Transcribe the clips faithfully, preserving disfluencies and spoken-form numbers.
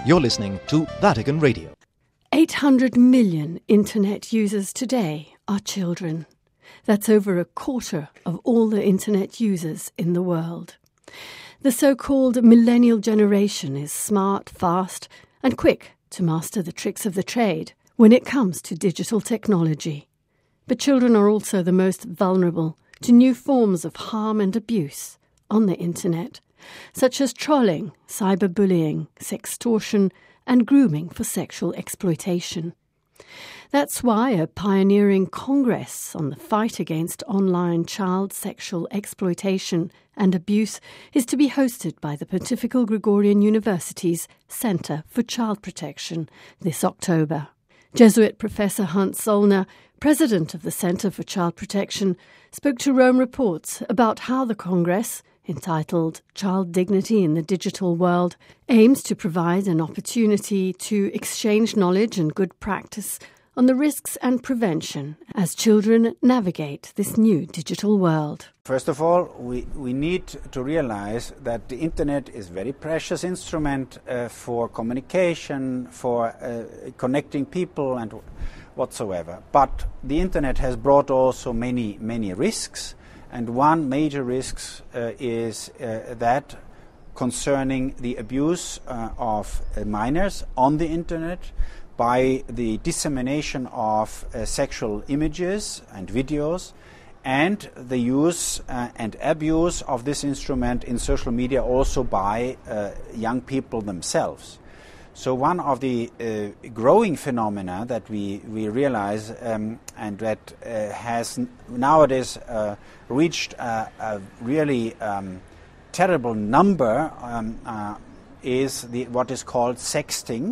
You're listening to Vatican Radio. eight hundred million internet users today are children. That's over a quarter of all the internet users in the world. The so-called millennial generation is smart, fast, and quick to master the tricks of the trade when it comes to digital technology. But children are also the most vulnerable to new forms of harm and abuse on the internet, such as trolling, cyberbullying, sextortion, and grooming for sexual exploitation. That's why a pioneering congress on the fight against online child sexual exploitation and abuse is to be hosted by the Pontifical Gregorian University's Centre for Child Protection this October. Jesuit Professor Hans Zollner, president of the Centre for Child Protection, spoke to Rome Reports about how the congress, entitled Child Dignity in the Digital World, aims to provide an opportunity to exchange knowledge and good practice on the risks and prevention as children navigate this new digital world. First of all, we, we need to realize that the internet is a very precious instrument uh, for communication, for uh, connecting people and whatsoever. But the internet has brought also many, many risks. And one major risk uh, is uh, that concerning the abuse uh, of uh, minors on the internet by the dissemination of uh, sexual images and videos, and the use uh, and abuse of this instrument in social media also by uh, young people themselves. So one of the uh, growing phenomena that we, we realize um, and that uh, has n- nowadays uh, reached a, a really um, terrible number um, uh, is the, what is called sexting.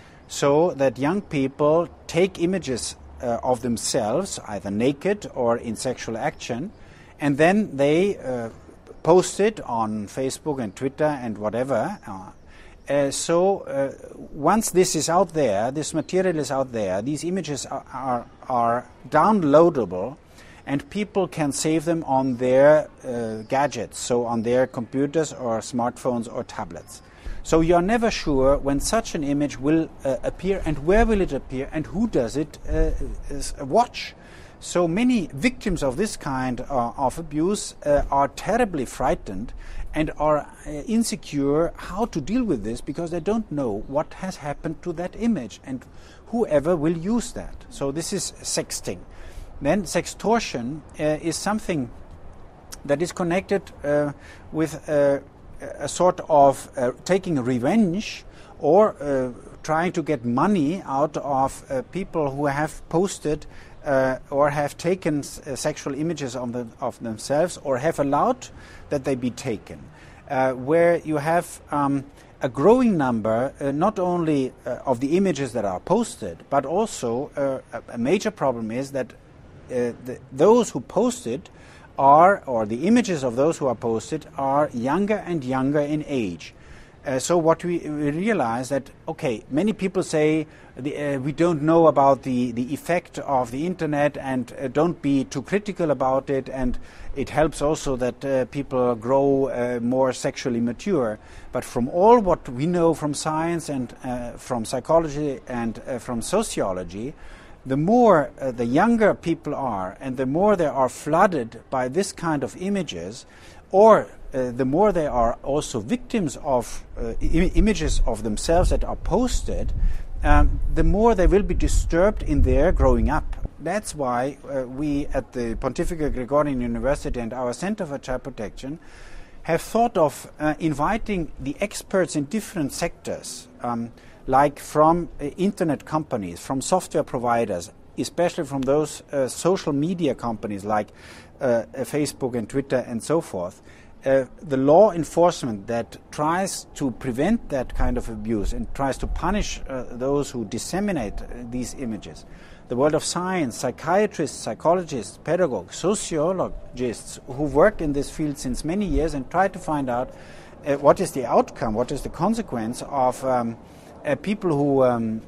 So that young people take images uh, of themselves, either naked or in sexual action, and then they uh, post it on Facebook and Twitter and whatever. Uh, Uh, so uh, once this is out there, this material is out there, these images are, are, are downloadable, and people can save them on their uh, gadgets, so on their computers or smartphones or tablets. So you are never sure when such an image will uh, appear, and where will it appear, and who does it uh, is, uh, watch. So many victims of this kind uh, of abuse uh, are terribly frightened and are uh, insecure how to deal with this, because they don't know what has happened to that image and whoever will use that. So this is sexting. Then sextortion uh, is something that is connected uh, with uh, a sort of uh, taking revenge or uh, trying to get money out of uh, people who have posted Uh, or have taken s- uh, sexual images of, the, of themselves, or have allowed that they be taken, uh, where you have um, a growing number uh, not only uh, of the images that are posted, but also uh, a, a major problem is that uh, the, those who posted are, or the images of those who are posted are younger and younger in age. Uh, so what we, we realize that, okay, many people say the, uh, we don't know about the, the effect of the internet, and uh, don't be too critical about it, and it helps also that uh, people grow uh, more sexually mature. But from all what we know from science and uh, from psychology and uh, from sociology, the more uh, the younger people are and the more they are flooded by this kind of images, or Uh, the more they are also victims of uh, im- images of themselves that are posted, um, the more they will be disturbed in their growing up. That's why uh, we at the Pontifical Gregorian University and our Center for Child Protection have thought of uh, inviting the experts in different sectors, um, like from uh, internet companies, from software providers, especially from those uh, social media companies like uh, Facebook and Twitter and so forth. Uh, the law enforcement that tries to prevent that kind of abuse and tries to punish uh, those who disseminate uh, these images. The world of science, psychiatrists, psychologists, pedagogues, sociologists who work in this field since many years and try to find out uh, what is the outcome, what is the consequence of um, uh, people who um,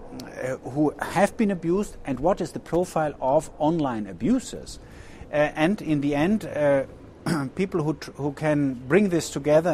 who have been abused, and what is the profile of online abusers. Uh, and in the end, uh, people who tr- who can bring this together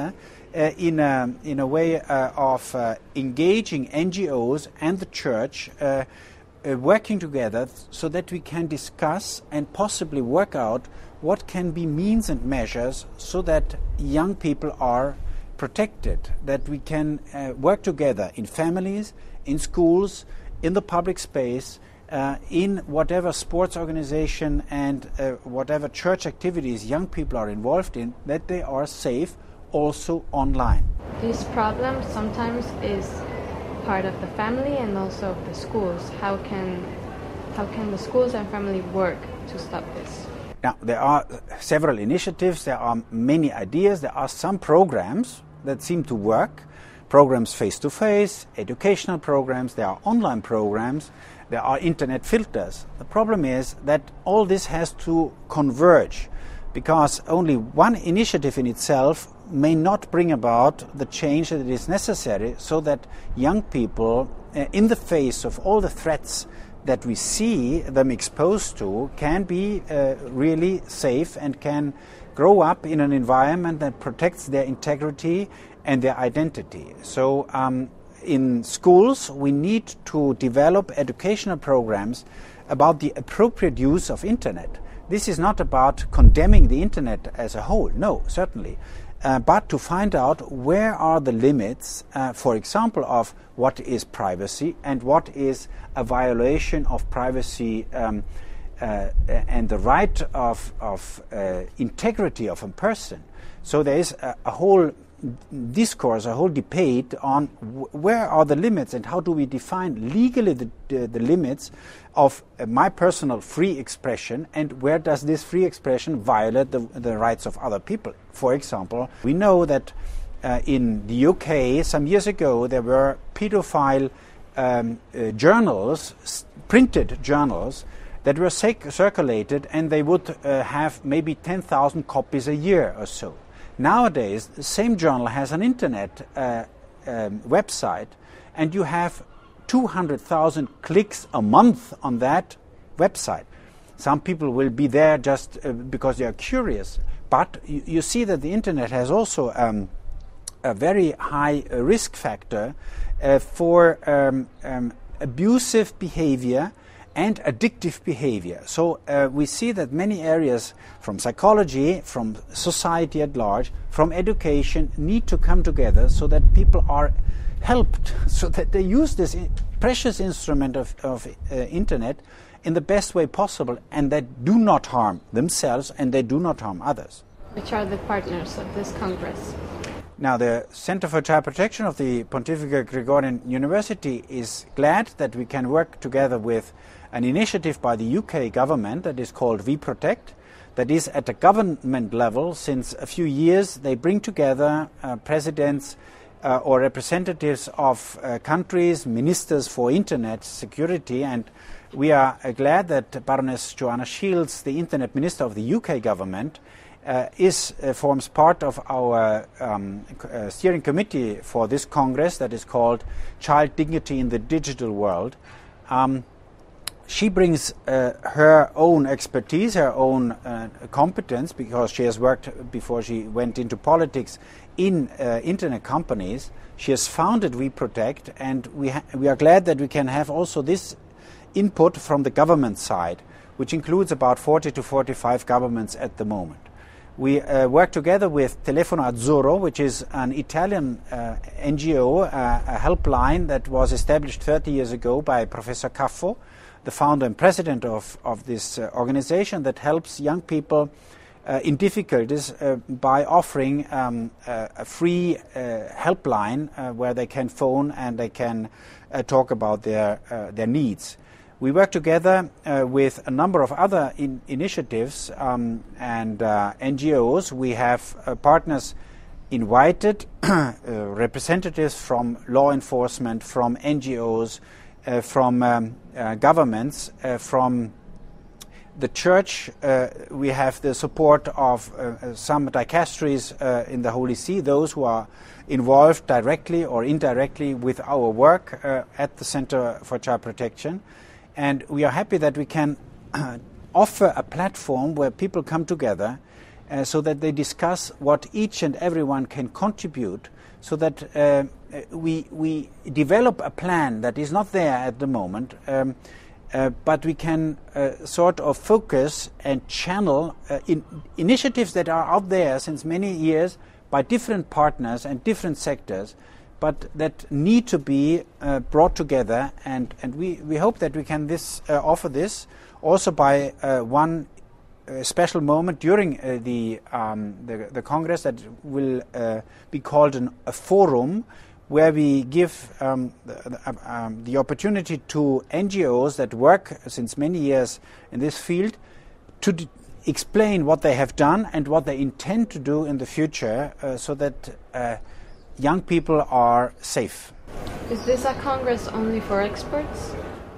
uh, in, a, in a way uh, of uh, engaging N G Os and the church, uh, uh, working together so that we can discuss and possibly work out what can be means and measures so that young people are protected, that we can uh, work together in families, in schools, in the public space, uh, in whatever sports organization and uh, whatever church activities young people are involved in, that they are safe also online. This problem sometimes is part of the family and also of the schools. How can, how can the schools and family work to stop this? Now, there are several initiatives, there are many ideas, there are some programs that seem to work. Programs face-to-face, educational programs, there are online programs, there are internet filters. The problem is that all this has to converge, because only one initiative in itself may not bring about the change that is necessary so that young people, uh, in the face of all the threats that we see them exposed to, can be uh, really safe and can grow up in an environment that protects their integrity and their identity. So um, in schools we need to develop educational programs about the appropriate use of internet. This is not about condemning the internet as a whole, no, certainly, uh, but to find out where are the limits, uh, for example, of what is privacy and what is a violation of privacy um, uh, and the right of, of uh, integrity of a person. So there is a, a whole discourse, a whole debate on w where are the limits and how do we define legally the, the, the limits of uh, my personal free expression, and where does this free expression violate the, the rights of other people. For example, we know that uh, in the U K some years ago there were pedophile um, uh, journals, printed journals, that were circulated, and they would uh, have maybe ten thousand copies a year or so. Nowadays, the same journal has an internet uh, um, website, and you have two hundred thousand clicks a month on that website. Some people will be there just uh, because they are curious, but you, you see that the internet has also um, a very high uh, risk factor uh, for um, um, abusive behavior and addictive behavior. So uh, we see that many areas from psychology, from society at large, from education need to come together so that people are helped, so that they use this I- precious instrument of, of uh, internet in the best way possible, and that do not harm themselves and they do not harm others. Which are the partners of this Congress? Now, the Center for Child Protection of the Pontifical Gregorian University is glad that we can work together with an initiative by the U K government that is called We Protect, that is at a government level. Since a few years they bring together uh, presidents uh, or representatives of uh, countries, ministers for internet security, and we are uh, glad that Baroness Joanna Shields, the Internet Minister of the U K government, Uh, is uh, forms part of our um, uh, steering committee for this Congress that is called Child Dignity in the Digital World. Um, she brings uh, her own expertise, her own uh, competence, because she has worked before she went into politics in uh, internet companies. She has founded We Protect, and we, ha- we are glad that we can have also this input from the government side, which includes about forty to forty-five governments at the moment. We uh, work together with Telefono Azzurro, which is an Italian uh, N G O, uh, a helpline that was established thirty years ago by Professor Caffo, the founder and president of, of this uh, organization that helps young people uh, in difficulties uh, by offering um, uh, a free uh, helpline uh, where they can phone and they can uh, talk about their, uh, their needs. We work together uh, with a number of other in initiatives um, and uh, N G Os. We have uh, partners invited, uh, representatives from law enforcement, from N G Os, uh, from um, uh, governments, uh, from the church. Uh, we have the support of uh, some dicasteries uh, in the Holy See, those who are involved directly or indirectly with our work uh, at the Center for Child Protection. And we are happy that we can uh, offer a platform where people come together uh, so that they discuss what each and everyone can contribute, so that uh, we we develop a plan that is not there at the moment, um, uh, but we can uh, sort of focus and channel uh, in initiatives that are out there since many years by different partners and different sectors, but that need to be uh, brought together, and, and we, we hope that we can this uh, offer this also by uh, one uh, special moment during uh, the, um, the the Congress that will uh, be called an, a forum, where we give um, the, um, the opportunity to N G Os that work since many years in this field to d- explain what they have done and what they intend to do in the future, uh, so that uh, young people are safe. Is this a Congress only for experts?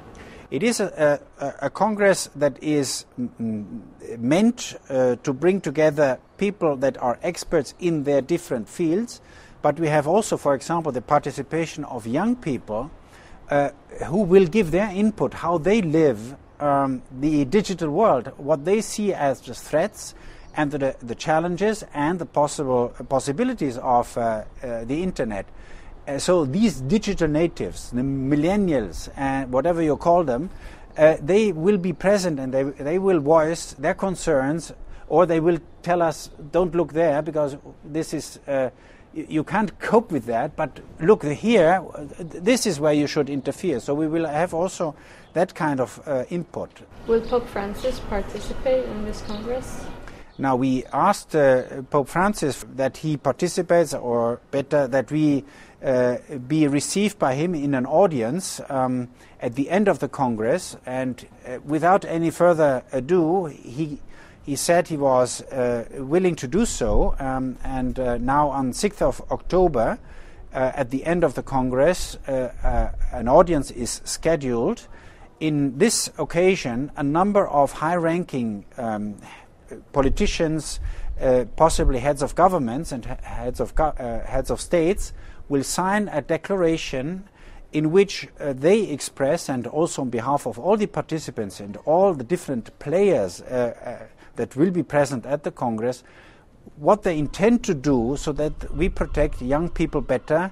It is a, a, a Congress that is mm, meant uh, to bring together people that are experts in their different fields, but we have also, for example, the participation of young people uh, who will give their input, how they live um, the digital world, what they see as the threats and the, the challenges and the possible possibilities of uh, uh, the internet. Uh, so these digital natives, the millennials, and whatever you call them, uh, they will be present, and they they will voice their concerns, or they will tell us, don't look there because this is uh, you, you can't cope with that, but look here, this is where you should interfere. So we will have also that kind of uh, input. Will Pope Francis participate in this Congress? Now, we asked uh, Pope Francis that he participates, or better, that we uh, be received by him in an audience um, at the end of the Congress. And uh, without any further ado, he he said he was uh, willing to do so. Um, and uh, now on sixth of October, uh, at the end of the Congress, uh, uh, an audience is scheduled. In this occasion, a number of high-ranking um, politicians, uh, possibly heads of governments and ha- heads of go- uh, heads of states, will sign a declaration in which uh, they express, and also on behalf of all the participants and all the different players uh, uh, that will be present at the Congress, what they intend to do so that we protect young people better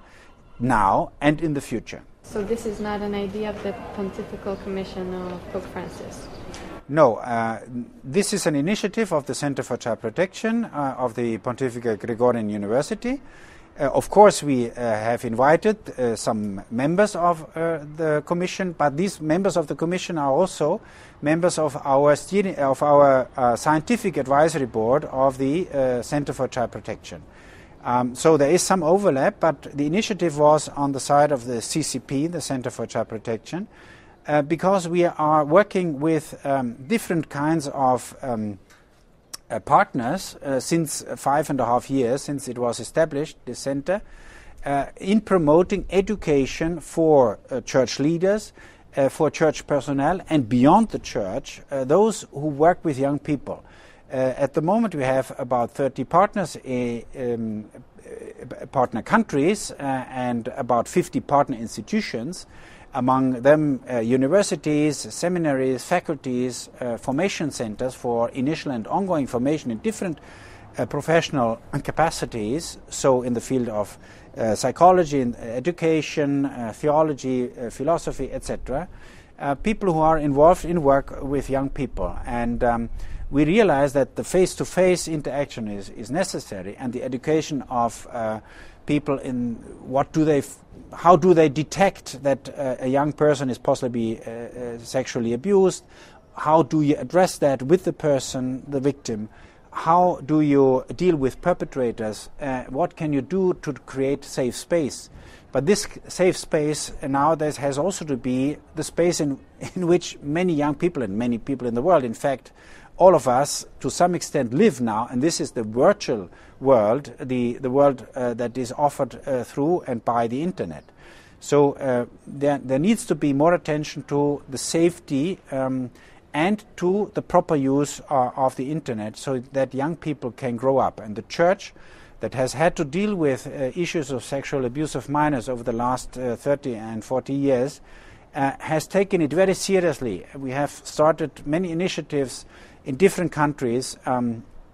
now and in the future. So this is not an idea of the Pontifical Commission of Pope Francis? No, uh, this is an initiative of the Center for Child Protection uh, of the Pontifical Gregorian University. Uh, of course, we uh, have invited uh, some members of uh, the Commission, but these members of the Commission are also members of our steering, of our uh, scientific advisory board of the uh, Center for Child Protection. Um, so there is some overlap, but the initiative was on the side of the C C P, the Center for Child Protection. Uh, because we are working with um, different kinds of um, uh, partners uh, since five and a half years since it was established, the center, uh, in promoting education for uh, church leaders, uh, for church personnel, and beyond the church, uh, those who work with young people. Uh, at the moment, we have about thirty partners, uh, um, uh, partner countries, uh, and about fifty partner institutions. Among them, uh, universities, seminaries, faculties, uh, formation centers for initial and ongoing formation in different uh, professional capacities, so in the field of uh, psychology, and education, uh, theology, uh, philosophy, et cetera. Uh, people who are involved in work with young people. And um, we realize that the face-to-face interaction is, is necessary, and the education of uh, people in what do they, f- how do they detect that uh, a young person is possibly uh, uh, sexually abused? How do you address that with the person, the victim? How do you deal with perpetrators? Uh, what can you do to create safe space? But this safe space nowadays has also to be the space in, in which many young people and many people in the world, in fact, all of us to some extent live now, and this is the virtual world, the, the world uh, that is offered uh, through and by the internet. So uh, there, there needs to be more attention to the safety um, and to the proper use uh, of the internet so that young people can grow up. And the church that has had to deal with uh, issues of sexual abuse of minors over the last uh, thirty and forty years uh, has taken it very seriously. We have started many initiatives in different countries um,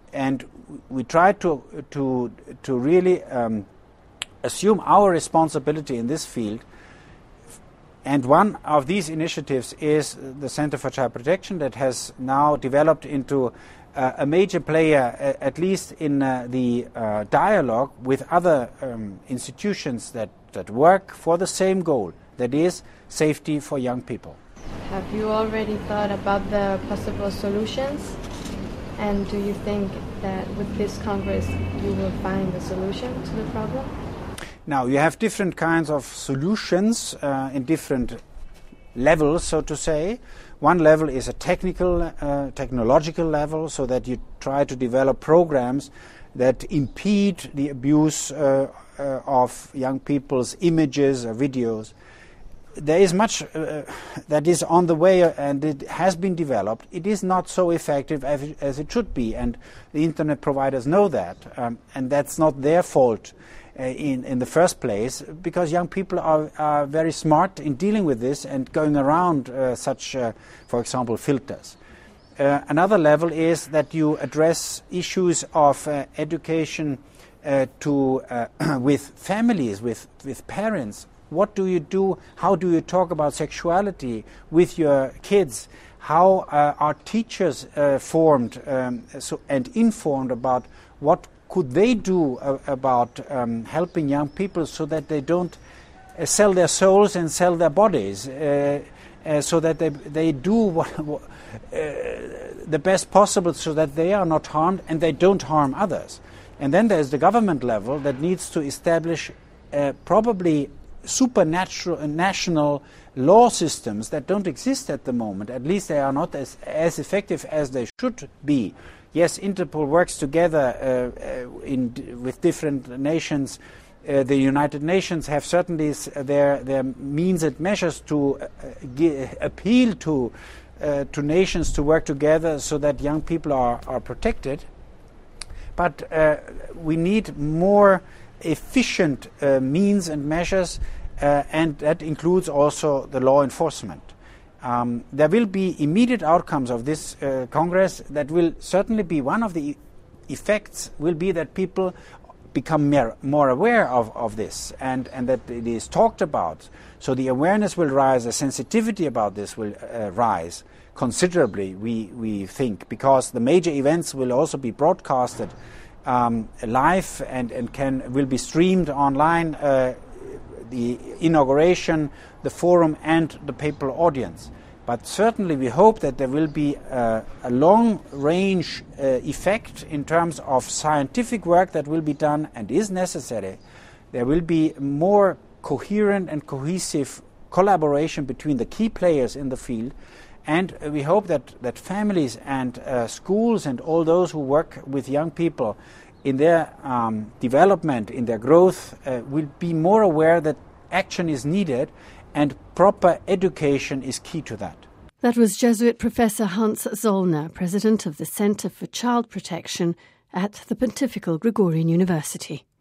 and we try to to to really um, assume our responsibility in this field. And one of these initiatives is the Center for Child Protection that has now developed into uh, a major player, uh, at least in uh, the uh, dialogue with other um, institutions that, that work for the same goal, that is safety for young people. Have you already thought about the possible solutions? And do you think that with this Congress you will find a solution to the problem? Now, you have different kinds of solutions uh, in different levels, so to say. One level is a technical, uh, technological level, so that you try to develop programs that impede the abuse uh, uh, of young people's images or videos. There is much uh, that is on the way and it has been developed. It is not so effective as it, as it should be, and the internet providers know that, um, and that's not their fault. Uh, in, in the first place, because young people are, are very smart in dealing with this and going around uh, such, uh, for example, filters. Uh, another level is that you address issues of uh, education uh, to uh, with families, with, with parents. What do you do? How do you talk about sexuality with your kids? How uh, are teachers uh, formed um, so, and informed about what could they do uh, about um, helping young people so that they don't uh, sell their souls and sell their bodies, uh, uh, so that they they do what, what, uh, the best possible so that they are not harmed and they don't harm others. And then there's the government level that needs to establish uh, probably supernatural uh, national law systems that don't exist at the moment. At least they are not as, as effective as they should be. Yes, Interpol works together uh, uh, in, with different nations. Uh, the United Nations have certainly their, their means and measures to uh, g- appeal to, uh, to nations to work together so that young people are, are protected. But uh, we need more efficient uh, means and measures, uh, and that includes also the law enforcement. Um, there will be immediate outcomes of this uh, Congress that will certainly be one of the e- effects will be that people become more, more aware of, of this and, and that it is talked about. So the awareness will rise, the sensitivity about this will uh, rise considerably, we, we think, because the major events will also be broadcasted um, live and, and can will be streamed online. Uh, the inauguration, the forum and the papal audience. But certainly we hope that there will be uh, a long-range uh, effect in terms of scientific work that will be done and is necessary. There will be more coherent and cohesive collaboration between the key players in the field, and we hope that, that families and uh, schools and all those who work with young people in their um, development, in their growth, uh, will be more aware that action is needed and proper education is key to that. That was Jesuit Professor Hans Zollner, President of the Center for Child Protection at the Pontifical Gregorian University.